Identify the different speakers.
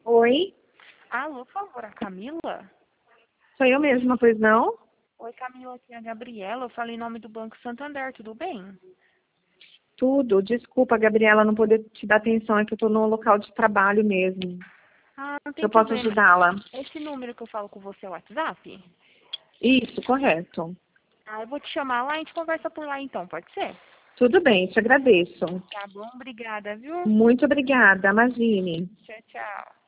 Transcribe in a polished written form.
Speaker 1: Oi,
Speaker 2: Alô, por favor, a Camila?
Speaker 1: sou eu mesma, pois não?
Speaker 2: Oi, Camila, aqui é a Gabriela. Eu falei em nome do Banco Santander, tudo bem?
Speaker 1: Tudo. Desculpa, Gabriela, não poder te dar atenção, é que eu estou no local de trabalho mesmo.
Speaker 2: Ah, não
Speaker 1: Se eu
Speaker 2: tem
Speaker 1: posso
Speaker 2: problema.
Speaker 1: ajudá-la?
Speaker 2: Esse número que eu falo com você é o WhatsApp?
Speaker 1: Isso, correto.
Speaker 2: Ah, eu vou te chamar lá e a gente conversa por lá então, pode ser?
Speaker 1: Tudo bem, te agradeço.
Speaker 2: Tá bom, obrigada, viu?
Speaker 1: Muito obrigada, imagine.
Speaker 2: Tchau, tchau.